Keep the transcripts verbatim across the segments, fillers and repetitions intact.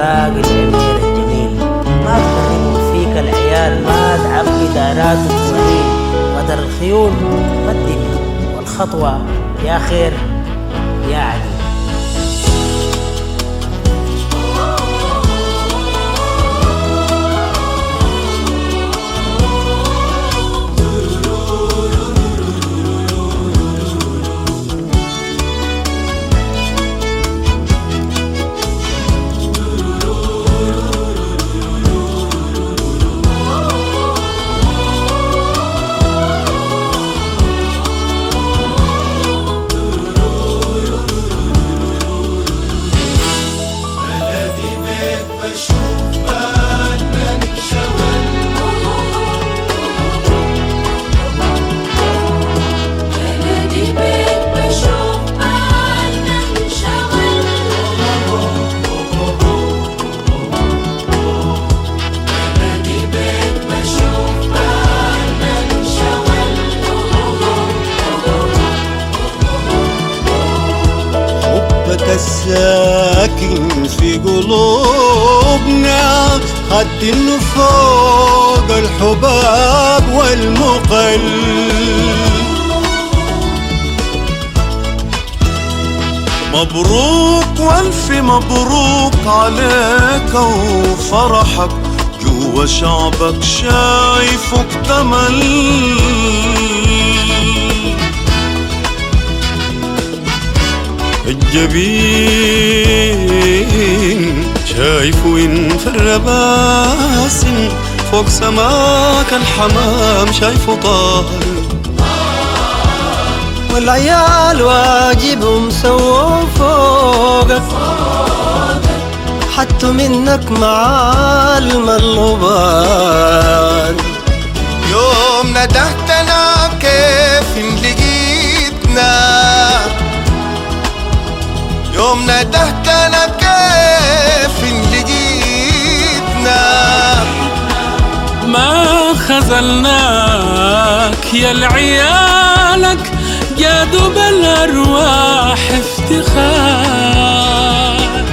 باقي العمير الجميل. ما تخربوا فيك العيال، ما تعبي داراتهم صحيح. قدر الخيول قدمي والخطوة يا خير يا علي. الساكن في قلوبنا خد إنه فوق الحباب والمقل. مبروك والف مبروك عليك وفرحك، جوا شعبك شايفك تمل. الجبين شايفه ينفر باسم، فوق سماك الحمام شايفه طاهر. والعيال واجبهم سووا فوقك، حطوا منك معالم الغبار. يوم ندهتنا كيف لقيتنا، يوم ندهتنا كيف لقيتنا. ما خذلناك يا العيالك، جادوا بالأرواح افتخار.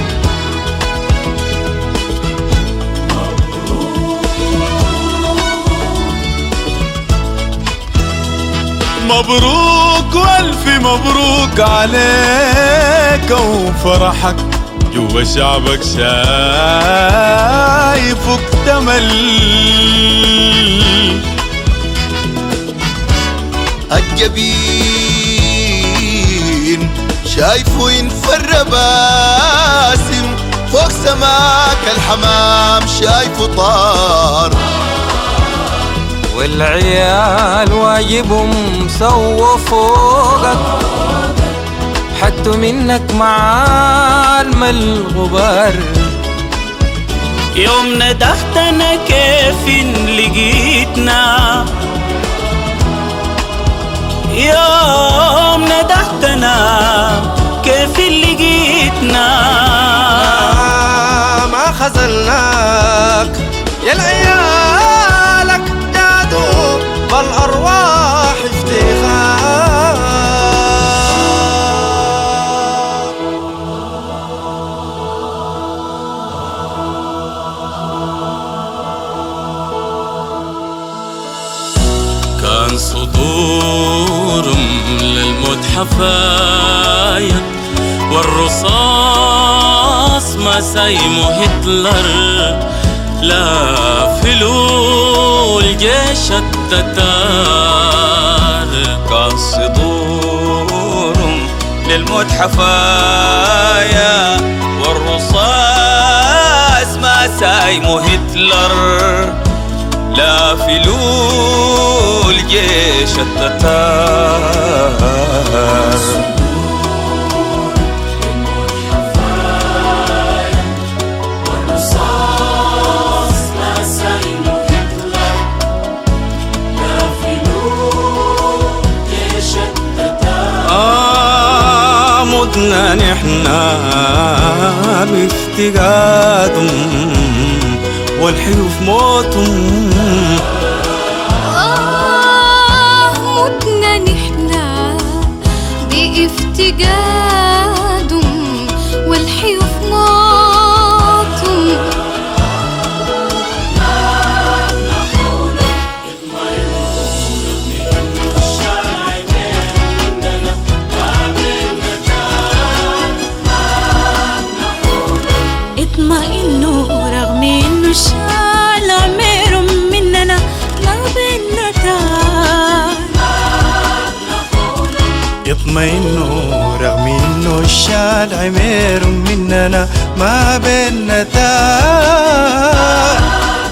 مبروك والف مبروك عليك وفرحك، جوا شعبك شايفك تمل. الجبين شايفه ينفر باسم، فوق سماك الحمام شايفه طار. والعيال واجبهم سووا فوقك، حطوا منك معالم الغبار. يوم ندهتنا كيف لقيتنا، يوم ندهتنا كيف لقيتنا. ما خذلناك يا العيالك، جادوا بالأرواح افتخار. كان صدورهم للموت حفايا، والرصاص ما سايمه هتلر، لا فلو الجيش التتار. كان صدورهم للموت حفايا، والرصاص ما سايمه هتلر، لا فلو الجيش التتار. متنا نحنا بافتقادهم، والحيوف موتهم. آه متنا نحنا بافتقادهم، والحيوف موتهم. اطمئنوا رغم انه الشال عمير مننا ما بيننا تار.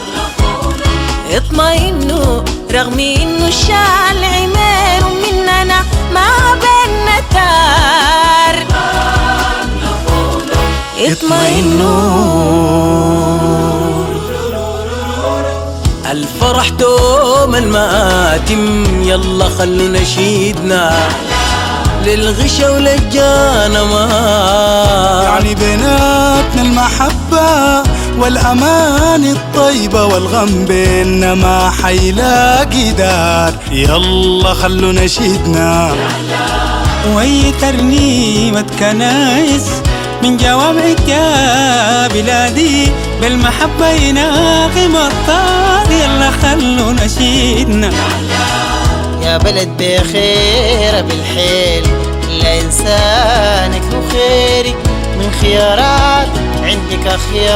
اطمئنوا رغم انه الشال عمير مننا ما بيننا تار. اطمئنوا الفرح دوم المآتم يلا خلوا نشيدنا للغشا وللجانا ما يعني بيناتنا المحبة والأمان الطيبة والغم بيننا ما حيلاقي دار. يلا خلوا نشيدنا وهي ترنيمة كنايس من جوامعك يا بلادي بالمحبة يناغم الطار. يلا خلوا نشيدنا يا بلد بخير بالحيل لإنسانك وخيرك من خيارات عندك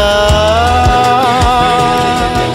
خيار.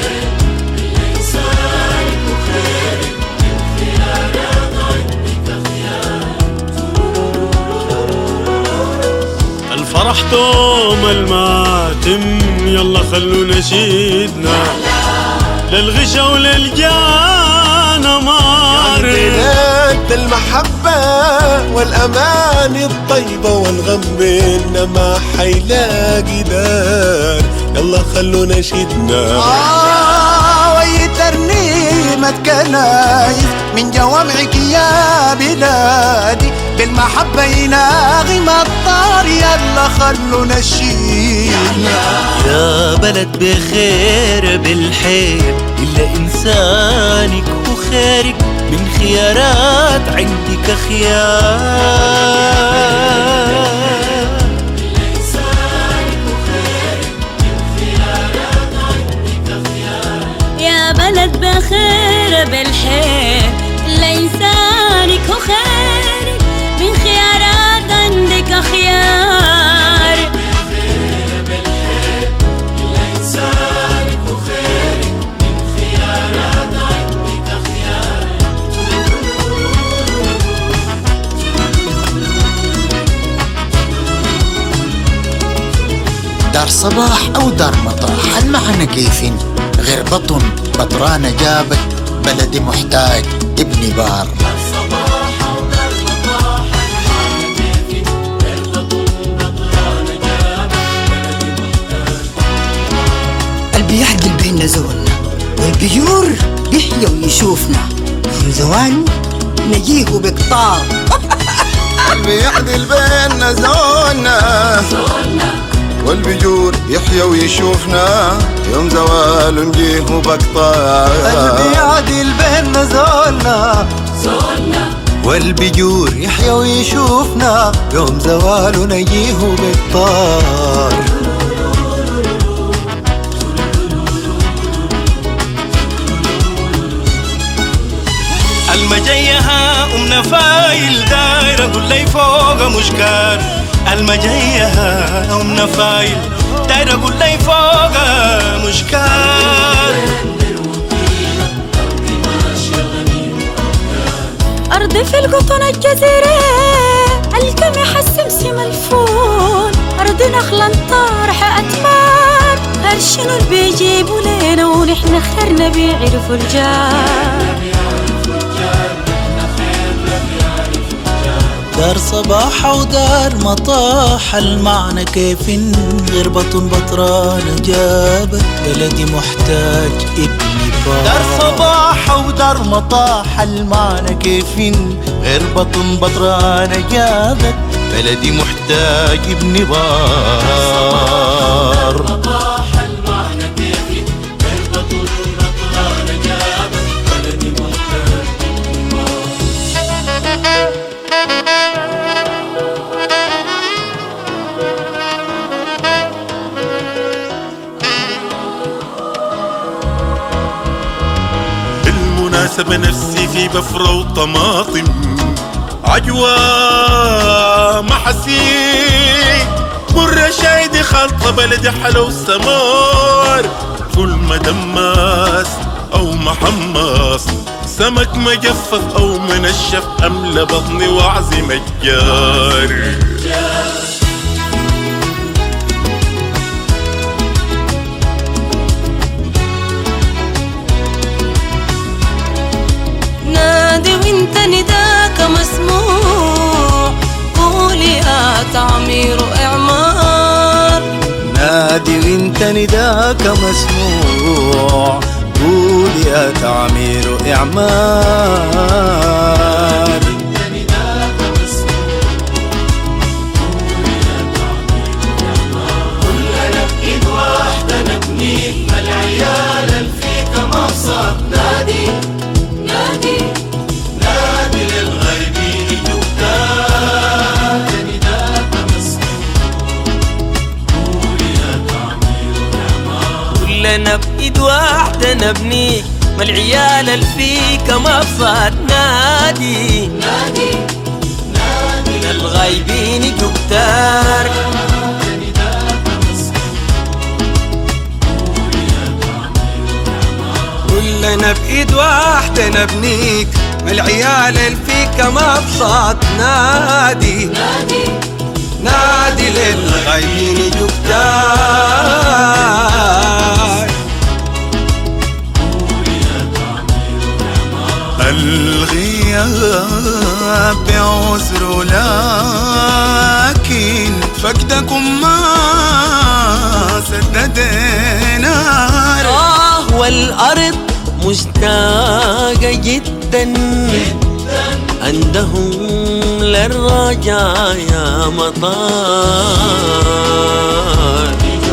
الفرح دوم الماتم يلا خلوا نشيدنا للغشا وللجانا مار. بينات المحبة والأمان الطيبة والغم بيننا ما حيلاقي دار. يلا خلوا نشيدنا آه وهي ترنيمة كنايس من جوامعك يا بلادي بالمحبة يناغم الطار. يلا خلوا نشيدنا يا بلد بخير بالحيل إلا إنسانك وخيرك من خيارات عندك خيار. يا بلد بخير بالحيل لإنسانك وخيرك من خيارات عندك خيار. دار صباح أو دار مطاح المعنى كيف غير بطن بطرانة جابت بلدي محتاج ابني بار. قلبي يعدل بينا زولنا والبيور يحيى ويشوفنا من زوان نجيه بقطار. قلبي يعدل بينا زولنا والبجور يحيى ويشوفنا يوم زوال نجيه بقطار. قلبي يعدل بينا زولنا والبجور يحيى ويشوفنا يوم زوال نجيه بقطار. المجيها أم نفايل دايرة قول لي فوق مشكار. المجيها أم نفايل دايرة قول لي فوق مشكار. أرضي في القطن الجزيرة القمح السمسم الفول. أرضي نخلة طارحة أتمار هرشنو اللي بيجيبوا لينا ونحن خيرنا بيعرفوا الجار. دار صباح ودار مطاح المعنى كيف غير بطن بطران جابت بلدي محتاج ابني بار. دار صباح ودار مطاح المعنى كيف غير بطن بطران جابت بلدي محتاج ابني بار. بالمناسبة نفسي في بفرة وطماطم عجوة محاسيك مرة شايدي خلطة بلدي حلو السمار فول مدماس أو محمص، سمك مجفف أو منشف، أملى بطني وأعزم الجار. نادي وانت نداك مسموع، قول يا تعمير إعمار. نادي وانت نداك مسموع، قول يا تعمير إعمار. كلنا بإيد واحدة نبنيك، ما العيال الفيك مقصد. نادي نادي نادي للغايبين جبتان، نداك مسموع، قول يا تعمير إعمار. كلنا بإيد واحدة نبنيك، ما العيال الفيك مقصد. نادي نادي نادي للغايبين جبتار، كلنا بإيد واحدة نبنيك، ما العيال الفيك مبسط. نادي نادي نادي للغايبين جبتار. الغياب بعذر، لكن فقدكم ما سددنا. آه والأرض مشتاقة جدا عندهم للرجاء يا مطار.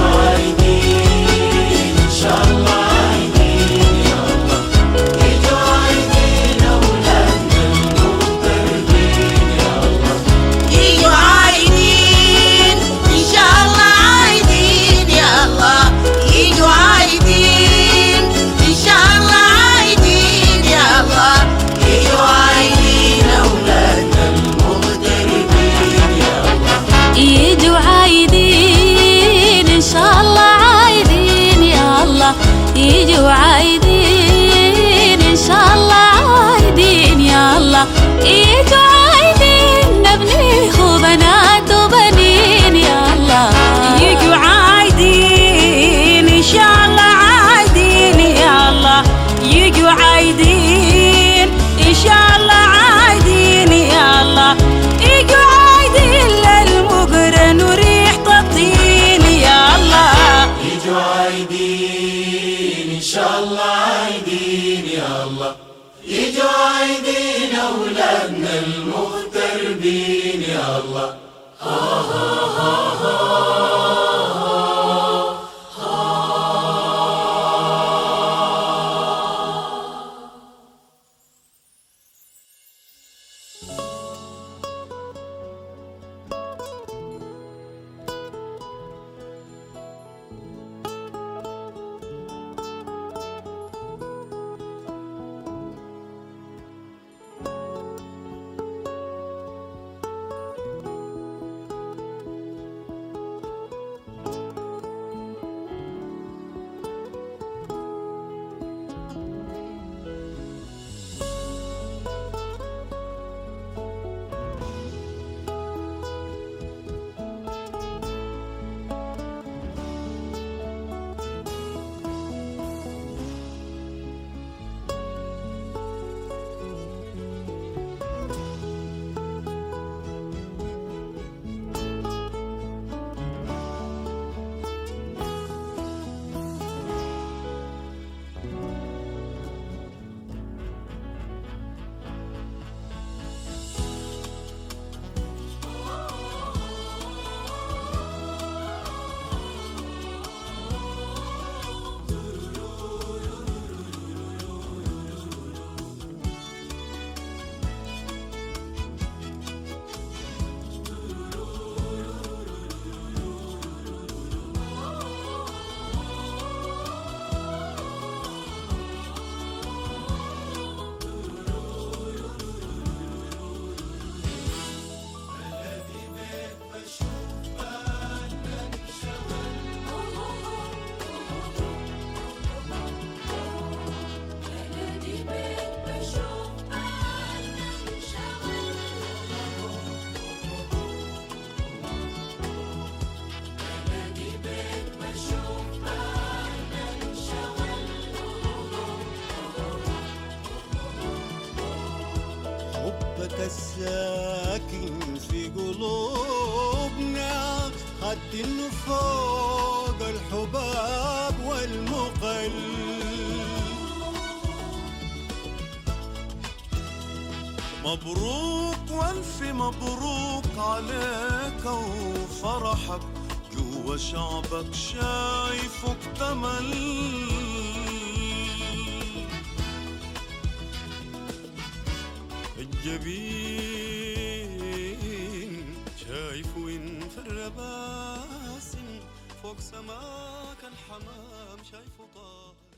يجوا عايدين إن شاء الله عايدين يا الله، يجوا عايدين نبني وبنات وبنين يا الله. يجوا عايدين إن شاء الله عايدين يا الله، يجوا عايدين إن شاء الله عايدين يا الله. يجوا عايدين للمقرن وريحة الطين يا الله. يجوا عايدين إن شاء الله عايدين يا الله، يجوا عايدين أولادنا المغتربين يا الله. ها ها ها ها الساكن في قلوبنا خد إنه فوق الحباب والمقل. مبروك والف مبروك عليك وفرحك جوا شعبك شايفه اكتمل. الجبين شايفه انفر باسم فوق سماك الحمام شايفه طاهر.